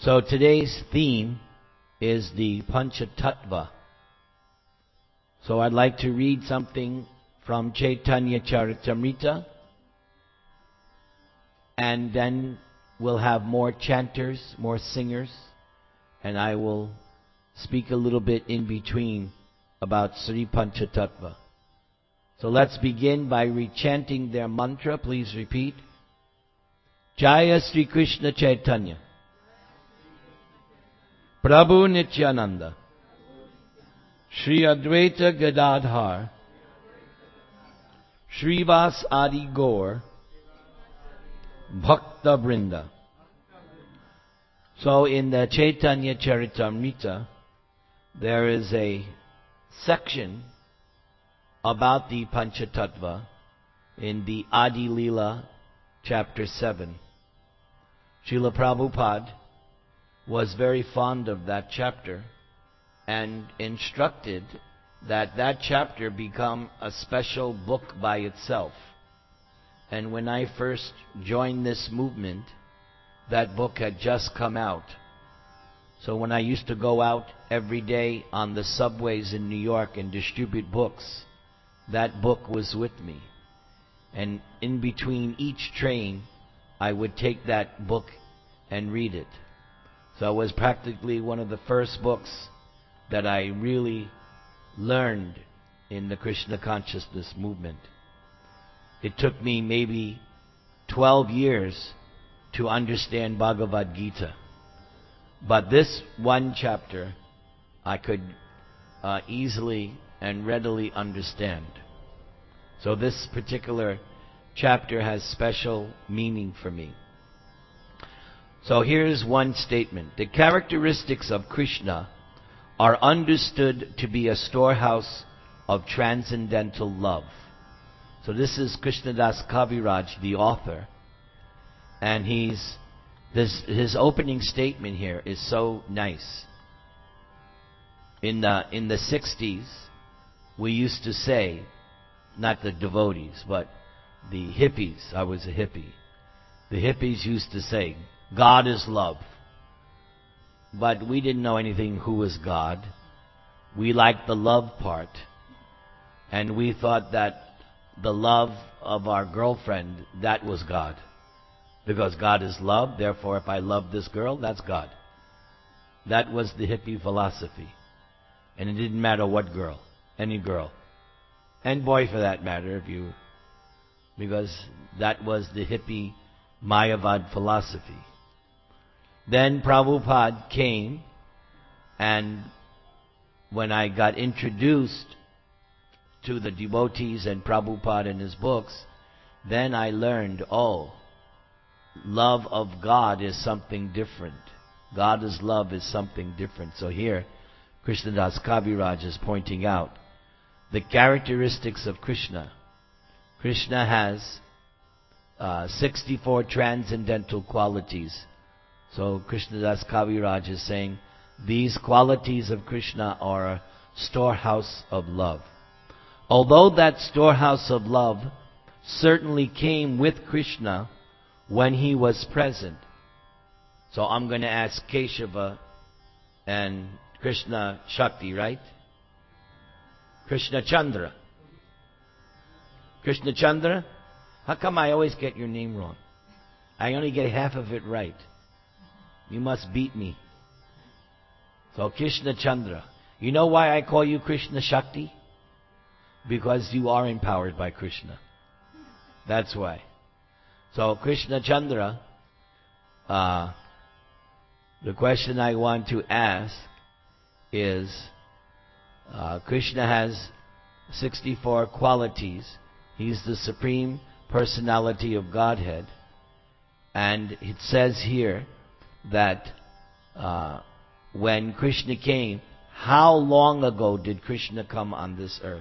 So today's theme is the Panchatattva. So I'd like to read something from Chaitanya Charitamrita, and then we'll have more chanters, more singers, and I will speak a little bit in between about Sri Panchatattva. So let's begin by rechanting their mantra. Please repeat. Jaya Sri Krishna Chaitanya Prabhu Nityananda Shri Advaita Gadadhar Shrivas Adi Gaur Bhakta Brinda. So in the Chaitanya Charitamrita, there is a section about the Panchatattva in the Adi Leela, chapter 7. Srila Prabhupada was very fond of that chapter and instructed that that chapter become a special book by itself. And when I first joined this movement, that book had just come out. So when I used to go out every day on the subways in New York and distribute books, that book was with me. And in between each train, I would take that book and read it. So it was practically one of the first books that I really learned in the Krishna consciousness movement. It took me maybe 12 years to understand Bhagavad Gita. But this one chapter I could easily and readily understand. So this particular chapter has special meaning for me. So here's one statement. The characteristics of Krishna are understood to be a storehouse of transcendental love. So this is Krishnadas Kaviraj, the author, and his opening statement here is so nice. In the 60s, we used to say, not the devotees, but the hippies. I was a hippie. The hippies used to say, God is love. But we didn't know anything who was God. We liked the love part. And we thought that the love of our girlfriend, that was God. Because God is love, therefore if I love this girl, that's God. That was the hippie philosophy. And it didn't matter what girl, any girl. And boy for that matter, because that was the hippie Mayavad philosophy. Then Prabhupada came, and when I got introduced to the devotees and Prabhupada and his books, then I learned, love of God is something different. God is love is something different. So here, Krishnadas Kaviraj is pointing out the characteristics of Krishna. Krishna has 64 transcendental qualities. So Krishnadas Kaviraj is saying these qualities of Krishna are a storehouse of love. Although that storehouse of love certainly came with Krishna when he was present. So I'm going to ask Keshava and Krishna Shakti, right? Krishna Chandra. Krishna Chandra? How come I always get your name wrong? I only get half of it right. You must beat me. So Krishna Chandra. You know why I call you Krishna Shakti? Because you are empowered by Krishna. That's why. So Krishna Chandra, the question I want to ask is, Krishna has 64 qualities. He's the Supreme Personality of Godhead. And it says here that when Krishna came, how long ago did Krishna come on this earth?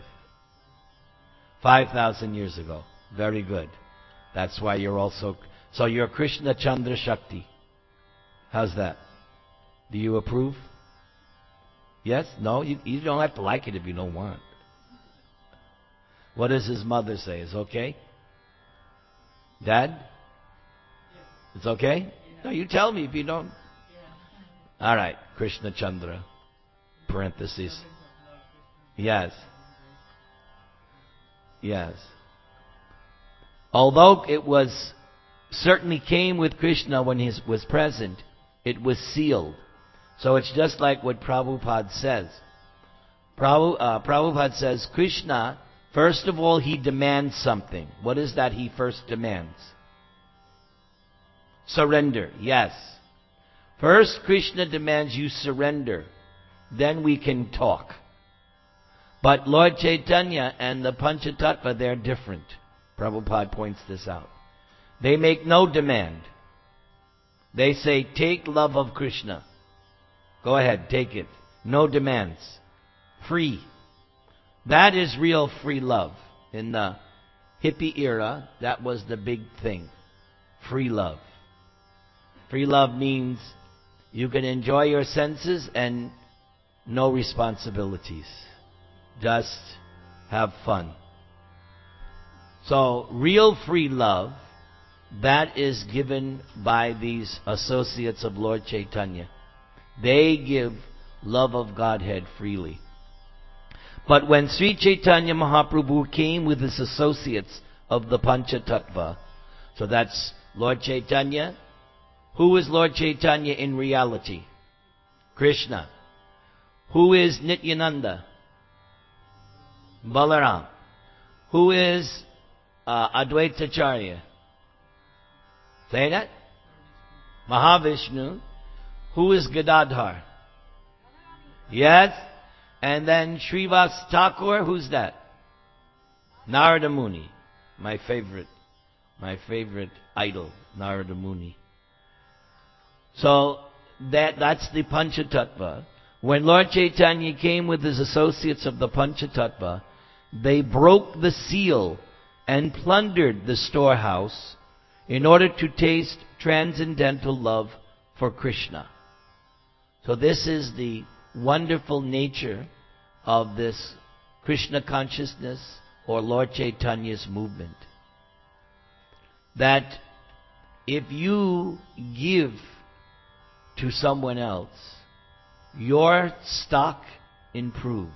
5,000 years ago. Very good. That's why you're also... So you're Krishna Chandra Shakti. How's that? Do you approve? Yes? No? You don't have to like it if you don't want. What does his mother say? Is okay? Dad? It's okay? No, you tell me if you don't. Alright, Krishna Chandra. Parentheses. Yes. Yes. Although it was certainly came with Krishna when he was present, it was sealed. So it's just like what Prabhupada says. Prabhupada says, Krishna, first of all, he demands something. What is that he first demands? Surrender, yes. First, Krishna demands you surrender. Then we can talk. But Lord Chaitanya and the Panchatattva, they're different. Prabhupada points this out. They make no demand. They say, take love of Krishna. Go ahead, take it. No demands. Free. That is real free love. In the hippie era, that was the big thing. Free love. Free love means you can enjoy your senses and no responsibilities. Just have fun. So, real free love, that is given by these associates of Lord Chaitanya. They give love of Godhead freely. But when Sri Chaitanya Mahaprabhu came with his associates of the Panchatattva, so that's Lord Chaitanya. Who is Lord Chaitanya in reality? Krishna. Who is Nityananda? Balaram. Who is Advaitacharya? Say that? Mahavishnu. Who is Gadadhar? Yes. And then Srivas Thakur, who's that? Narada Muni. My favorite idol, Narada Muni. So that's the Panchatattva. When Lord Chaitanya came with his associates of the Panchatattva, they broke the seal and plundered the storehouse in order to taste transcendental love for Krishna. So this is the wonderful nature of this Krishna consciousness or Lord Chaitanya's movement. That if you give to someone else, your stock improves.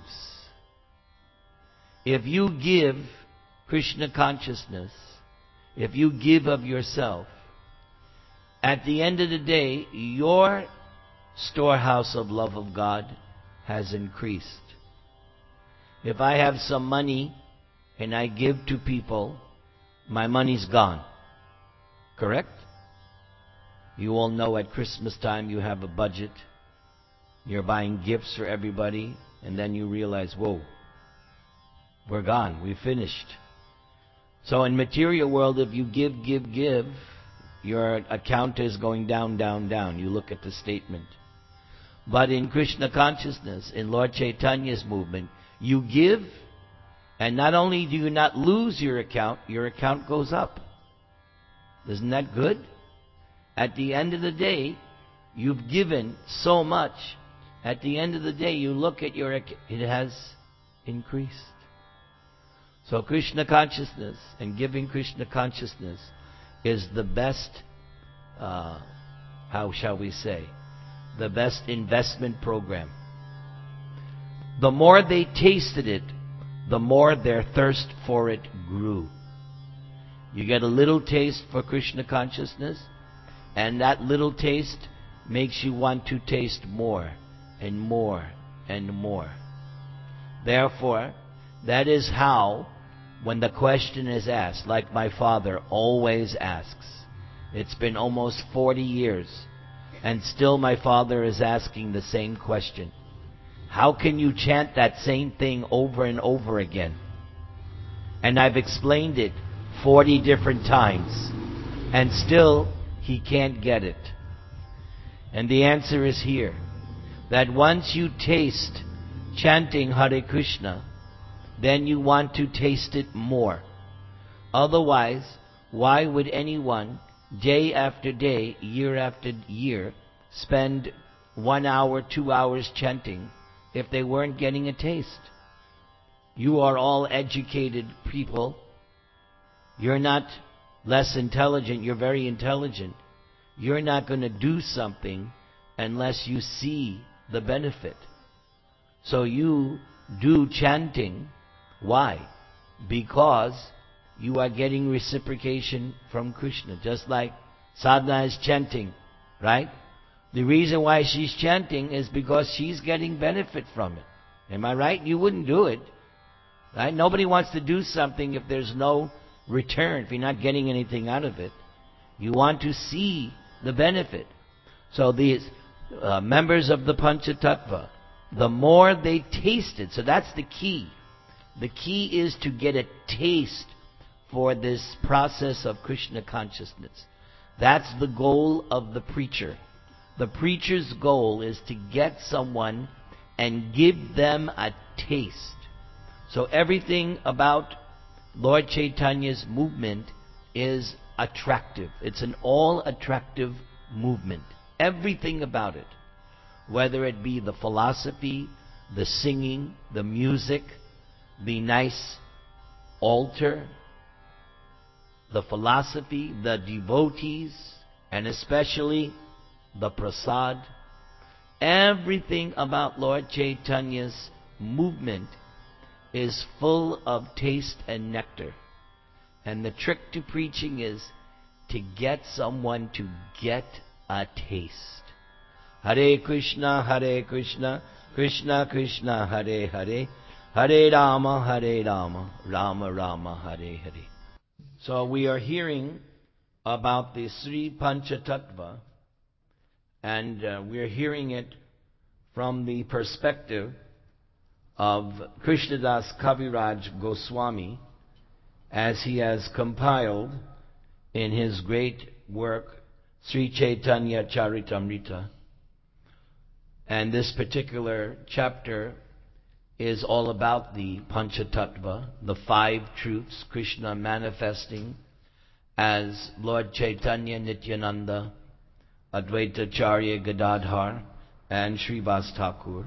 If you give Krishna consciousness, if you give of yourself, at the end of the day, your storehouse of love of God has increased. If I have some money and I give to people, my money's gone. Correct? You all know at Christmas time you have a budget. You're buying gifts for everybody, and then you realize, whoa, we're gone. We finished. So in material world, if you give, your account is going down, down, down. You look at the statement. But in Krishna consciousness, in Lord Chaitanya's movement, you give, and not only do you not lose your account goes up. Isn't that good? At the end of the day, you've given so much. At the end of the day, you look at it has increased. So Krishna consciousness and giving Krishna consciousness is the best, how shall we say, the best investment program. The more they tasted it, the more their thirst for it grew. You get a little taste for Krishna consciousness, and that little taste makes you want to taste more and more and more. Therefore, that is how, when the question is asked, like my father always asks, it's been almost 40 years, and still my father is asking the same question. How can you chant that same thing over and over again? And I've explained it 40 different times, and still he can't get it. And the answer is here, that once you taste chanting Hare Krishna, then you want to taste it more. Otherwise, why would anyone, day after day, year after year, spend 1 hour, 2 hours chanting if they weren't getting a taste? You are all educated people. You're not less intelligent. You're very intelligent. You're not going to do something unless you see the benefit. So you do chanting. Why? Because you are getting reciprocation from Krishna. Just like sadhana is chanting, right? The reason why she's chanting is because she's getting benefit from it. Am I right? You wouldn't do it, right? Nobody wants to do something if there's no return, if you're not getting anything out of it. You want to see the benefit. So these members of the Panchatattva, the more they taste it, so that's the key. The key is to get a taste for this process of Krishna consciousness. That's the goal of the preacher. The preacher's goal is to get someone and give them a taste. So everything about Lord Chaitanya's movement is attractive. It's an all-attractive movement. Everything about it. Whether it be the philosophy, the singing, the music, the nice altar, the philosophy, the devotees, and especially the prasad. Everything about Lord Chaitanya's movement is full of taste and nectar. And the trick to preaching is to get someone to get a taste. Hare Krishna, Krishna Krishna, Hare Hare, Hare Rama, Rama Rama, Hare Hare. So we are hearing about the Sri Panchatattva, and we are hearing it from the perspective of Krishnadas Kaviraj Goswami, as he has compiled in his great work Sri Chaitanya Charitamrita. And this particular chapter is all about the Panchatattva, the five truths, Krishna manifesting as Lord Chaitanya, Nityananda, Advaita Acharya Gadadhar, and Srivas Thakur.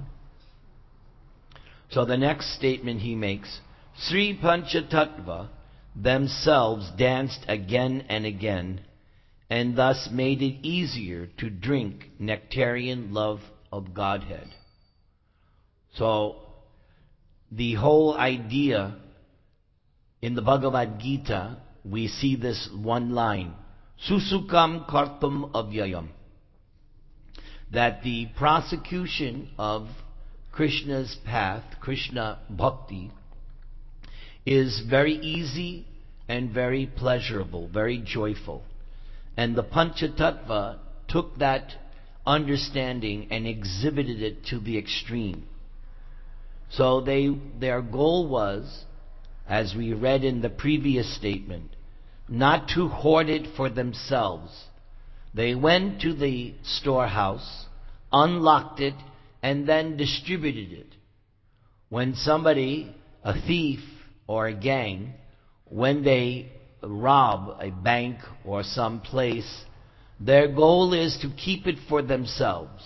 So the next statement he makes, Sri Panchatattva themselves danced again and again, and thus made it easier to drink nectarian love of Godhead. So the whole idea in the Bhagavad Gita, we see this one line, Susukam Kartum Avyayam, that the prosecution of Krishna's path, Krishna Bhakti, is very easy and very pleasurable, very joyful. And the Panchatattva took that understanding and exhibited it to the extreme. So their goal was, as we read in the previous statement, not to hoard it for themselves. They went to the storehouse, unlocked it, and then distributed it. When somebody, a thief or a gang, when they rob a bank or some place, their goal is to keep it for themselves.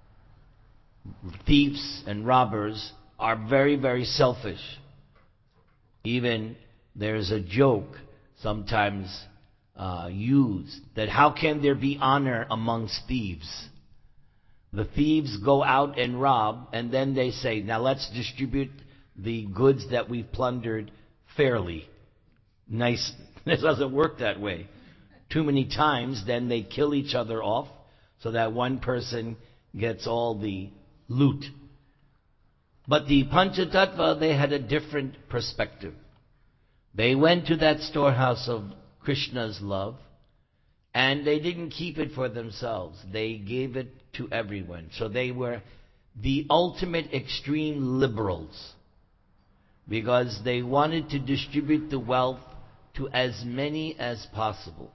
Thieves and robbers are very, very selfish. Even there's a joke sometimes used that how can there be honor amongst thieves? The thieves go out and rob, and then they say, now let's distribute the goods that we've plundered fairly. Nice. It doesn't work that way. Too many times, then they kill each other off so that one person gets all the loot. But the Panchatattva, they had a different perspective. They went to that storehouse of Krishna's love, and they didn't keep it for themselves. They gave it to everyone. So they were the ultimate extreme liberals, because they wanted to distribute the wealth to as many as possible.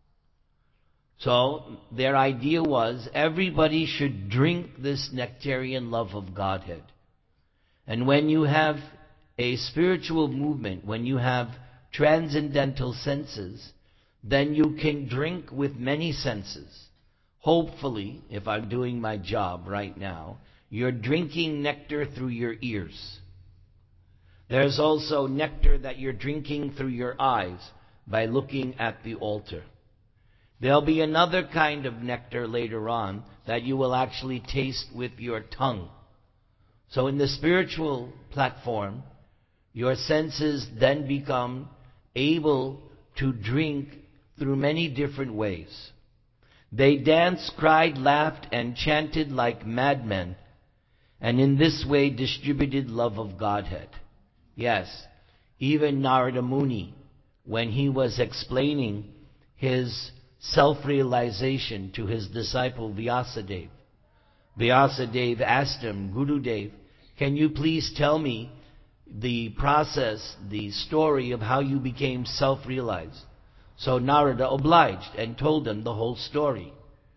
So their idea was everybody should drink this nectarian love of Godhead. And when you have a spiritual movement, when you have transcendental senses, then you can drink with many senses. Hopefully, if I'm doing my job right now, you're drinking nectar through your ears. There's also nectar that you're drinking through your eyes by looking at the altar. There'll be another kind of nectar later on that you will actually taste with your tongue. So in the spiritual platform, your senses then become able to drink through many different ways. They danced, cried, laughed, and chanted like madmen, and in this way distributed love of Godhead. Yes, even Narada Muni, when he was explaining his self-realization to his disciple Vyasadeva, Vyasadeva asked him, Gurudev, can you please tell me the process, the story of how you became self-realized? So Narada obliged and told him the whole story.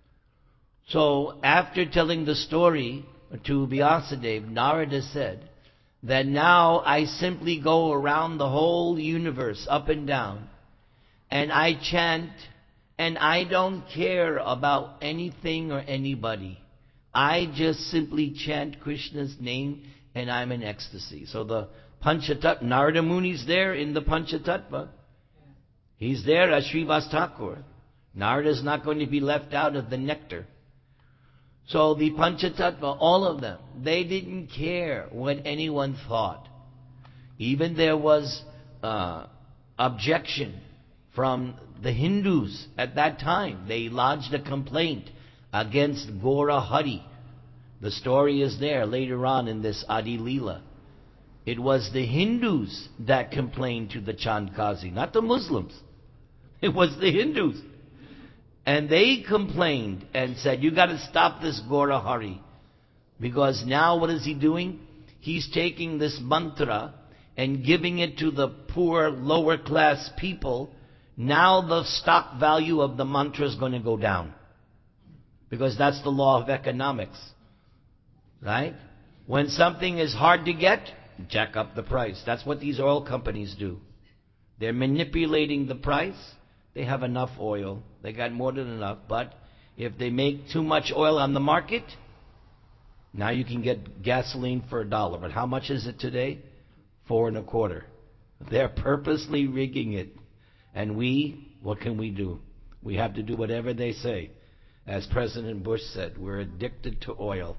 So after telling the story to Vyasadeva, Narada said that now I simply go around the whole universe up and down and I chant, and I don't care about anything or anybody. I just simply chant Krishna's name and I'm in ecstasy. So the Panchatattva, Narada Muni's there in the Panchatattva. He's there as Srivas Thakur. Narada's not going to be left out of the nectar. So the Panchatattva, all of them, they didn't care what anyone thought. Even there was objection from the Hindus at that time. They lodged a complaint against Gora Hari. The story is there later on in this Adi Leela. It was the Hindus that complained to the Chandkazi, not the Muslims. It was the Hindus. And they complained and said, you got to stop this Gora Hari. Because now what is he doing? He's taking this mantra and giving it to the poor, lower class people. Now the stock value of the mantra is going to go down. Because that's the law of economics. Right? When something is hard to get, jack up the price. That's what these oil companies do. They're manipulating the price. They have enough oil. They got more than enough. But if they make too much oil on the market, now you can get gasoline for $1. But how much is it today? $4.25. They're purposely rigging it. And what can we do? We have to do whatever they say. As President Bush said, we're addicted to oil.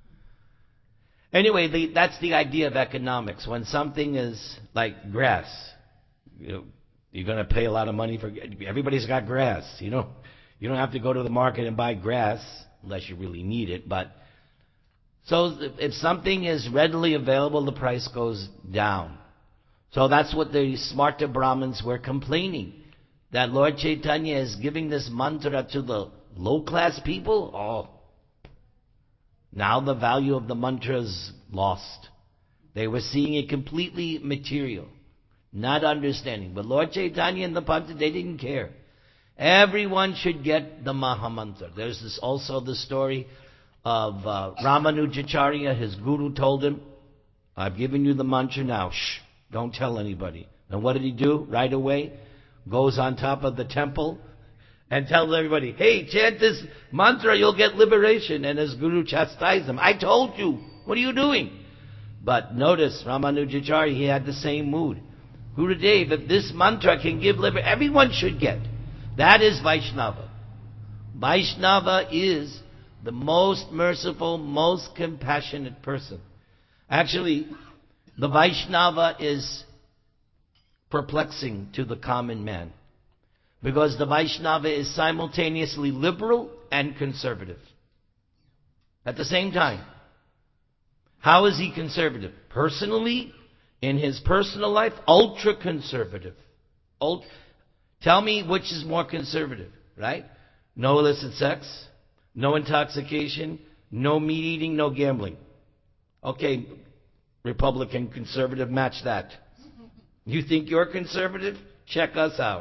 Anyway, that's the idea of economics. When something is like grass, you're going to pay a lot of money for. Everybody's got grass. You don't have to go to the market and buy grass unless you really need it. But so if something is readily available, the price goes down. So that's what the Smarta Brahmins were complaining, that Lord Chaitanya is giving this mantra to the low class people. Oh. Now the value of the mantra is lost. They were seeing it completely material, not understanding. But Lord Chaitanya and the Pancha, they didn't care. Everyone should get the Mahamantra. There's also the story of Ramanujacharya. His guru told him, I've given you the mantra now. Shh, don't tell anybody. And what did he do? Right away, goes on top of the temple and tells everybody, hey, chant this mantra, you'll get liberation. And his guru chastised him. I told you. What are you doing? But notice, Ramanujacharya, he had the same mood. Gurudev, if this mantra can give liberation, everyone should get. That is Vaishnava. Vaishnava is the most merciful, most compassionate person. Actually, the Vaishnava is perplexing to the common man. Because the Vaishnava is simultaneously liberal and conservative. At the same time. How is he conservative? Personally, in his personal life, ultra-conservative. Tell me which is more conservative, right? No illicit sex, no intoxication, no meat eating, no gambling. Okay, Republican conservative, match that. You think you're conservative? Check us out.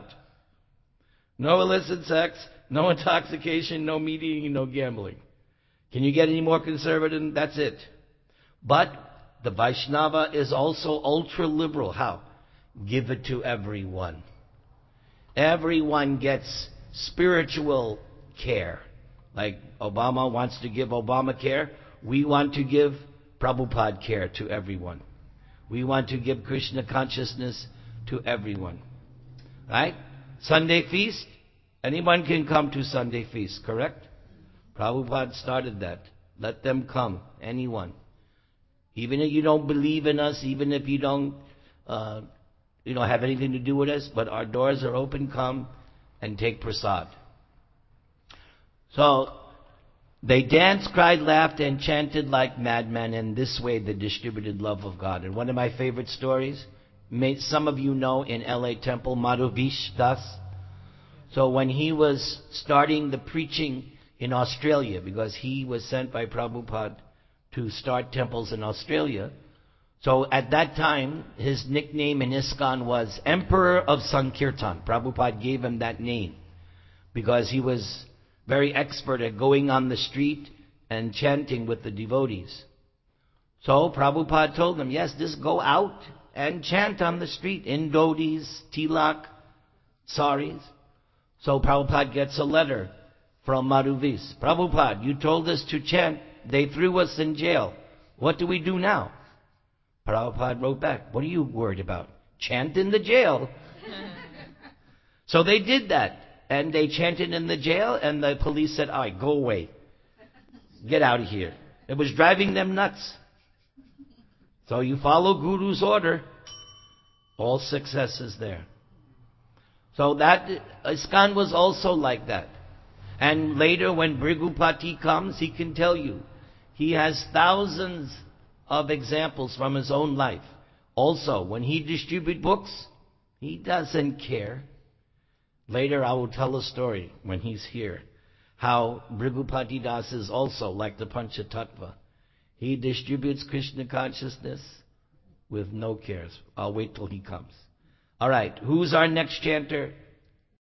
No illicit sex, no intoxication, no meat eating, no gambling. Can you get any more conservative? That's it. But the Vaishnava is also ultra-liberal. How? Give it to everyone. Everyone gets spiritual care. Like Obama wants to give Obamacare, we want to give Prabhupada care to everyone. We want to give Krishna consciousness to everyone. Right? Sunday feast, Anyone can come to Sunday feast, correct? Prabhupada started that. Let them come, anyone. Even if you don't believe in us, even if you don't have anything to do with us, but our doors are open, come and take prasad. So, they danced, cried, laughed, and chanted like madmen, and this way they distributed love of God. And one of my favorite stories, some of you know in LA Temple, Madhavish Das. So when he was starting the preaching in Australia, because he was sent by Prabhupada to start temples in Australia, so at that time, his nickname in ISKCON was Emperor of Sankirtan. Prabhupada gave him that name because he was very expert at going on the street and chanting with the devotees. So Prabhupada told them, yes, just go out and chant on the street in dhotis, tilak, saris. So Prabhupada gets a letter from Madhavish. Prabhupada, you told us to chant. They threw us in jail. What do we do now? Prabhupada wrote back, what are you worried about? Chant in the jail. So they did that. And they chanted in the jail, and the police said, all right, go away. Get out of here. It was driving them nuts. So you follow Guru's order. All success is there. So that, ISKCON was also like that. And later when Bhrigupati comes, he can tell you. He has thousands of examples from his own life. Also, when he distributes books, he doesn't care. Later I will tell a story when he's here, how Bhrigupati Das is also like the Panchatattva. He distributes Krishna consciousness with no cares. I'll wait till he comes. All right, who's our next chanter?